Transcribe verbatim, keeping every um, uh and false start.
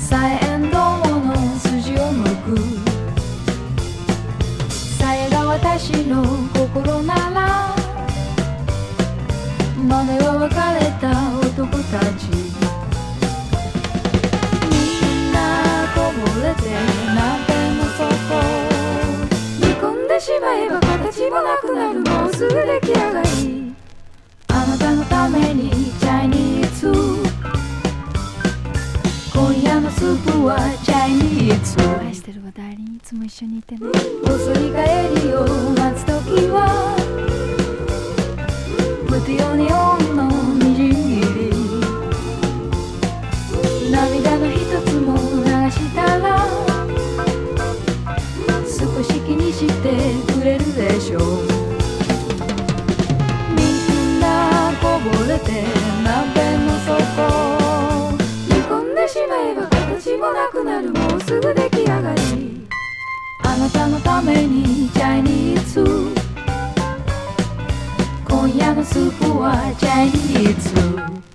さえんどうの筋を向くさえが私の心ならまだは別れた男たちみんなこぼれて鍋の底煮込んでしまえば形もなくなるもうすぐ出来上がりあなたのためにチャイニーズ今夜のスープはチャイニーズ愛してるは代理にいつも一緒にいてね遅い帰りを待つときは無手用にオンのみじん切り涙の一つも流したら少し気にしてくれるでしょうみんなこぼれて鍋の底煮込んでしまえば形もなくなるもうすぐ出来上がりあなたのためにチャイニーズ今夜のスープはチャイニーズ